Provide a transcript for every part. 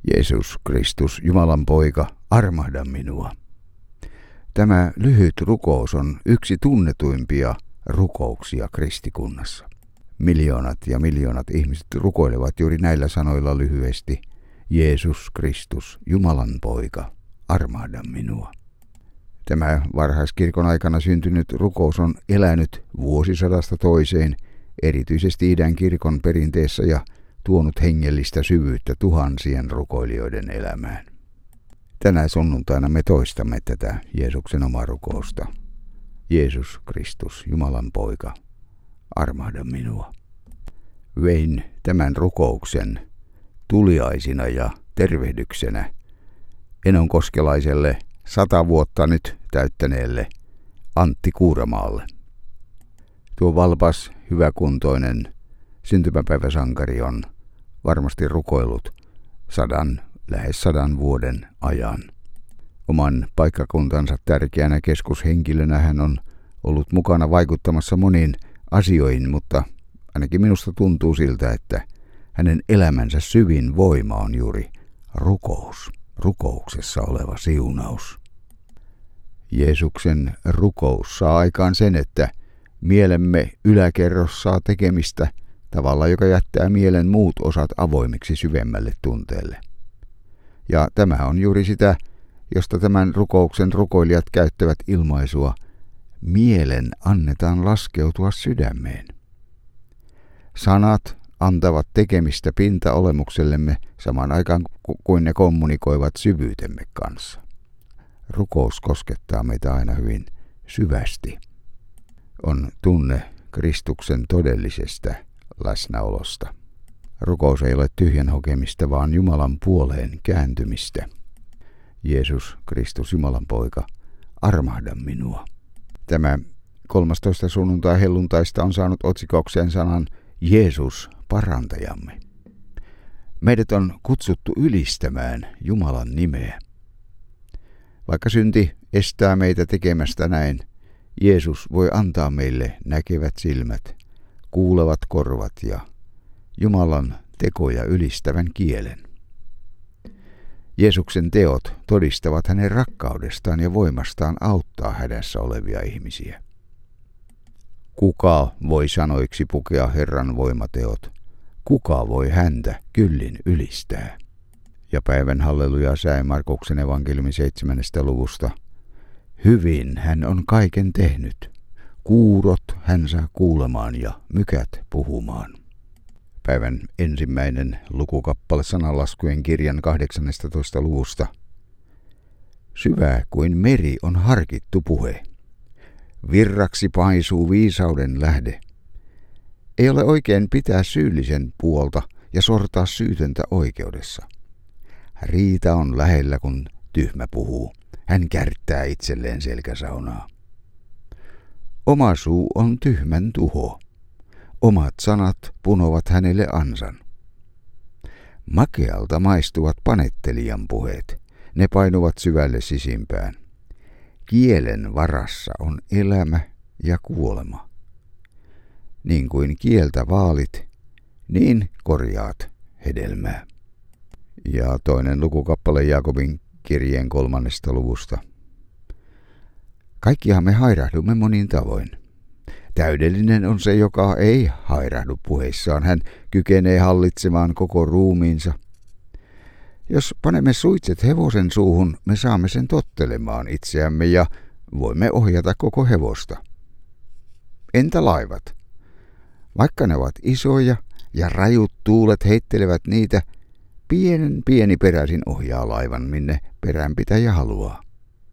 Jeesus Kristus, Jumalan poika, armahda minua. Tämä lyhyt rukous on yksi tunnetuimpia rukouksia kristikunnassa. Miljoonat ja miljoonat ihmiset rukoilevat juuri näillä sanoilla lyhyesti. Jeesus Kristus, Jumalan poika, armahda minua. Tämä varhaiskirkon aikana syntynyt rukous on elänyt vuosisadasta toiseen, erityisesti idän kirkon perinteessä ja tuonut hengellistä syvyyttä tuhansien rukoilijoiden elämään. Tänä sunnuntaina me toistamme tätä Jeesuksen omaa rukousta. Jeesus Kristus, Jumalan poika, armahda minua. Vein tämän rukouksen tuliaisina ja tervehdyksenä enonkoskelaiselle 100 vuotta nyt täyttäneelle Antti Kuuramaalle. Tuo valpas, hyväkuntoinen syntymäpäiväsankari on varmasti rukoillut lähes 100 vuoden ajan. Oman paikkakuntansa tärkeänä keskushenkilönä hän on ollut mukana vaikuttamassa moniin asioihin, mutta ainakin minusta tuntuu siltä, että hänen elämänsä syvin voima on juuri rukous, rukouksessa oleva siunaus. Jeesuksen rukous saa aikaan sen, että mielemme yläkerros saa tekemistä tavalla, joka jättää mielen muut osat avoimiksi syvemmälle tunteelle. Ja tämä on juuri sitä, josta tämän rukouksen rukoilijat käyttävät ilmaisua, mielen annetaan laskeutua sydämeen. Sanat antavat tekemistä pintaolemuksellemme samaan aikaan kuin ne kommunikoivat syvyytemme kanssa. Rukous koskettaa meitä aina hyvin syvästi. On tunne Kristuksen todellisesta läsnäolosta. Rukous ei ole tyhjän hokemista, vaan Jumalan puoleen kääntymistä. Jeesus Kristus, Jumalan poika, armahda minua. Tämä 13. sunnuntai helluntaista on saanut otsikokseen sanan Jeesus, parantajamme. Meidät on kutsuttu ylistämään Jumalan nimeä. Vaikka synti estää meitä tekemästä näin, Jeesus voi antaa meille näkevät silmät, kuulevat korvat ja Jumalan tekoja ylistävän kielen. Jeesuksen teot todistavat hänen rakkaudestaan ja voimastaan auttaa hädässä olevia ihmisiä. Kuka voi sanoiksi pukea Herran voimateot? Kuka voi häntä kyllin ylistää? Ja päivän halleluja säe Markuksen evankeliumin 7. luvusta. Hyvin hän on kaiken tehnyt. Kuurot hän saa kuulemaan ja mykät puhumaan. Päivän ensimmäinen lukukappale sananlaskujen kirjan 18. luvusta. Syvä kuin meri on harkittu puhe. Virraksi paisuu viisauden lähde. Ei ole oikein pitää syyllisen puolta ja sortaa syytöntä oikeudessa. Riita on lähellä, kun tyhmä puhuu. Hän kärttää itselleen selkäsaunaa. Oma suu on tyhmän tuho. Omat sanat punovat hänelle ansan. Makealta maistuvat panettelijan puheet. Ne painuvat syvälle sisimpään. Kielen varassa on elämä ja kuolema. Niin kuin kieltä vaalit, niin korjaat hedelmää. Ja toinen lukukappale Jaakobin kirjeen 3. luvusta. Kaikkihan me hairahdumme monin tavoin. Täydellinen on se, joka ei hairahdu puheissaan. Hän kykenee hallitsemaan koko ruumiinsa. Jos panemme suitset hevosen suuhun, me saamme sen tottelemaan itseämme ja voimme ohjata koko hevosta. Entä laivat? Vaikka ne ovat isoja ja rajut tuulet heittelevät niitä, pieni peräisin ohjaa laivan, minne peränpitäjä haluaa.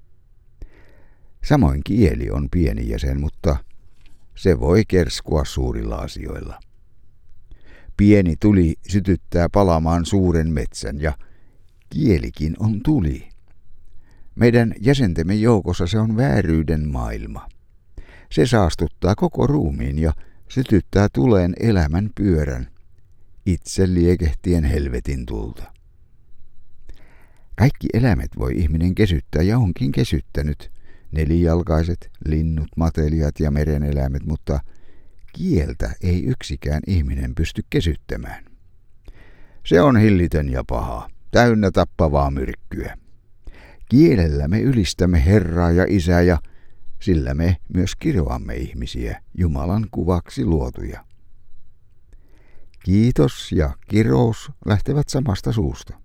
Samoin kieli on pieni jäsen, mutta se voi kerskua suurilla asioilla. Pieni tuli sytyttää palamaan suuren metsän ja kielikin on tuli. Meidän jäsentemme joukossa se on vääryyden maailma. Se saastuttaa koko ruumiin ja sytyttää tuleen elämän pyörän, itse liekehtien helvetin tulta. Kaikki eläimet voi ihminen kesyttää ja onkin kesyttänyt, nelijalkaiset, linnut, matelijat ja mereneläimet, mutta kieltä ei yksikään ihminen pysty kesyttämään. Se on hillitön ja paha, täynnä tappavaa myrkkyä. Kielellä me ylistämme Herraa ja Isää ja sillä me myös kiroamme ihmisiä, Jumalan kuvaksi luotuja. Kiitos ja kirous lähtevät samasta suusta.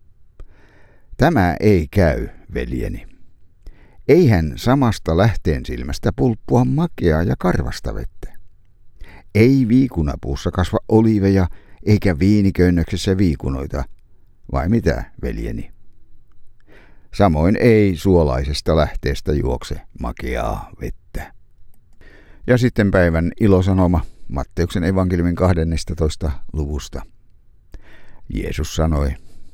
Tämä ei käy, veljeni. Eihän samasta lähteen silmästä pulppua makeaa ja karvasta vettä. Ei viikunapuussa kasva oliiveja eikä viiniköynnöksessä viikunoita, vai mitä, veljeni? Samoin ei suolaisesta lähteestä juokse makeaa vettä. Ja sitten päivän ilosanoma Matteuksen evankeliumin 12. luvusta. Jeesus sanoi,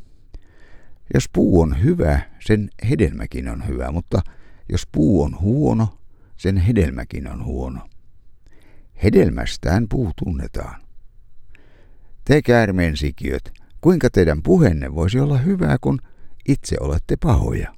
jos puu on hyvä, sen hedelmäkin on hyvä, mutta jos puu on huono, sen hedelmäkin on huono. Hedelmästään puu tunnetaan. Te käärmeen sikiöt, kuinka teidän puheenne voisi olla hyvää, kun itse olette pahoja?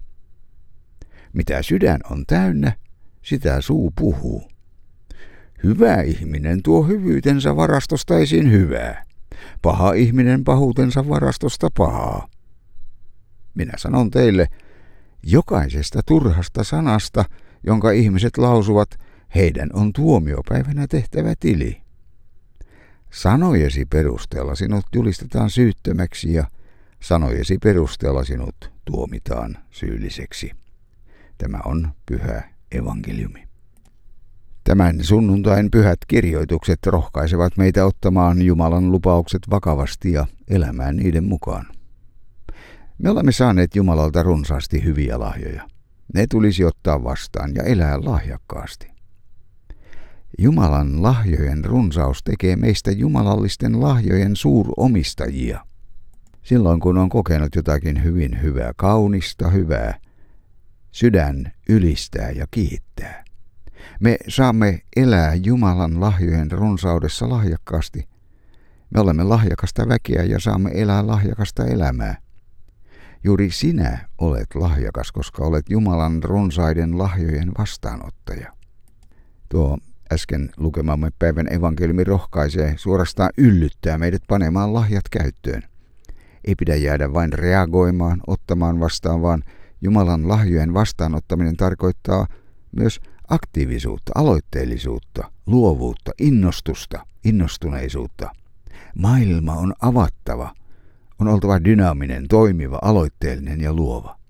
Mitä sydän on täynnä, sitä suu puhuu. Hyvä ihminen tuo hyvyytensä varastosta esiin hyvää. Paha ihminen pahuutensa varastosta pahaa. Minä sanon teille, jokaisesta turhasta sanasta, jonka ihmiset lausuvat, heidän on tuomiopäivänä tehtävä tili. Sanojesi perusteella sinut julistetaan syyttömäksi ja sanojesi perusteella sinut tuomitaan syylliseksi. Tämä on pyhä evankeliumi. Tämän sunnuntain pyhät kirjoitukset rohkaisevat meitä ottamaan Jumalan lupaukset vakavasti ja elämään niiden mukaan. Me olemme saaneet Jumalalta runsaasti hyviä lahjoja. Ne tulisi ottaa vastaan ja elää lahjakkaasti. Jumalan lahjojen runsaus tekee meistä jumalallisten lahjojen suuromistajia. Silloin kun on kokenut jotakin hyvin hyvää, kaunista hyvää, sydän ylistää ja kiittää. Me saamme elää Jumalan lahjojen runsaudessa lahjakkaasti. Me olemme lahjakasta väkeä ja saamme elää lahjakasta elämää. Juuri sinä olet lahjakas, koska olet Jumalan runsaiden lahjojen vastaanottaja. Tuo äsken lukemamme päivän evankeliumi rohkaisee, suorastaan yllyttää meidät panemaan lahjat käyttöön. Ei pidä jäädä vain reagoimaan, ottamaan vastaan, vaan Jumalan lahjojen vastaanottaminen tarkoittaa myös aktiivisuutta, aloitteellisuutta, luovuutta, innostusta, innostuneisuutta. Maailma on avattava, on oltava dynaaminen, toimiva, aloitteellinen ja luova.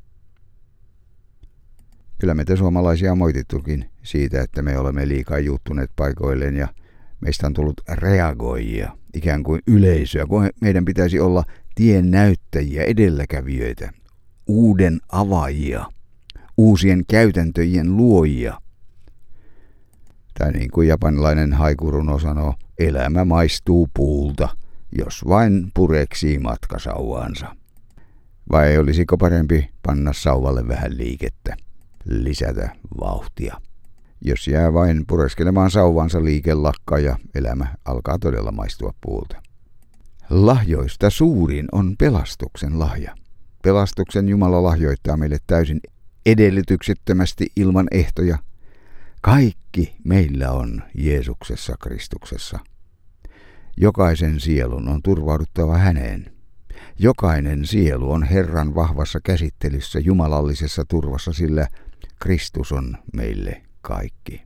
Kyllä meitä suomalaisia on moitittukin siitä, että me olemme liikaa juuttuneet paikoilleen ja meistä on tullut reagoijia, ikään kuin yleisöä, kun meidän pitäisi olla tien näyttäjiä, edelläkävijöitä, uuden avaajia, uusien käytäntöjen luojia. Tai niin kuin japanilainen haikuruno sanoo, elämä maistuu puulta, jos vain pureksii matkasauvaansa. Vai olisiko parempi panna sauvalle vähän liikettä, lisätä vauhtia? Jos jää vain pureskelemaan sauvansa, liike lakkaa ja elämä alkaa todella maistua puulta. Lahjoista suurin on pelastuksen lahja. Pelastuksen Jumala lahjoittaa meille täysin edellytyksettömästi ilman ehtoja. Kaikki meillä on Jeesuksessa Kristuksessa. Jokaisen sielun on turvauduttava häneen. Jokainen sielu on Herran vahvassa käsittelyssä jumalallisessa turvassa, sillä Kristus on meille kaikki.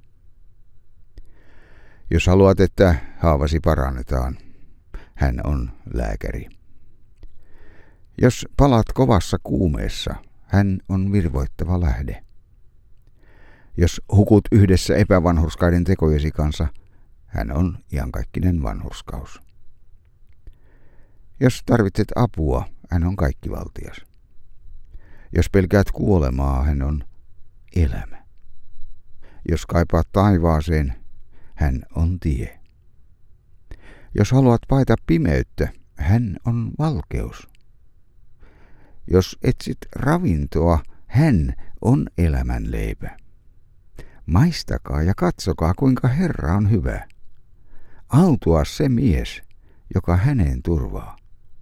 Jos haluat, että haavasi parannetaan, hän on lääkäri. Jos palat kovassa kuumeessa, hän on virvoittava lähde. Jos hukut yhdessä epävanhurskaiden tekojesi kanssa, hän on iankaikkinen vanhurskaus. Jos tarvitset apua, hän on kaikkivaltias. Jos pelkäät kuolemaa, hän on elämä. Jos kaipaat taivaaseen, hän on tie. Jos haluat paeta pimeyttä, hän on valkeus. Jos etsit ravintoa, hän on elämänleipä. Maistakaa ja katsokaa, kuinka Herra on hyvä. Autua se mies, joka häneen turvaa.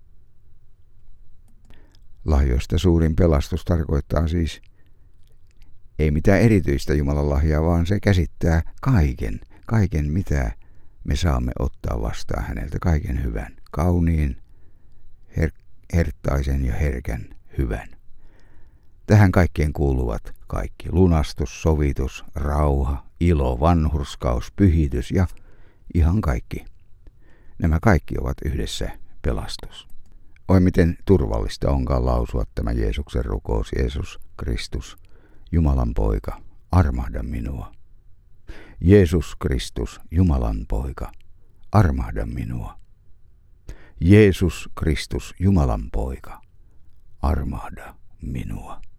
Lahjoista suurin pelastus tarkoittaa siis ei mitään erityistä Jumalan lahjaa, vaan se käsittää kaiken mitä me saamme ottaa vastaan häneltä, kaiken hyvän, kauniin, herttaisen ja herkän hyvän. Tähän kaikkeen kuuluvat kaikki lunastus, sovitus, rauha, ilo, vanhurskaus, pyhitys ja ihan kaikki. Nämä kaikki ovat yhdessä pelastus. Oi miten turvallista onkaan lausua tämä Jeesuksen rukous: Jeesus Kristus, Jumalan poika, armahda minua. Jeesus Kristus, Jumalan poika, armahda minua. Jeesus Kristus, Jumalan poika, armahda minua.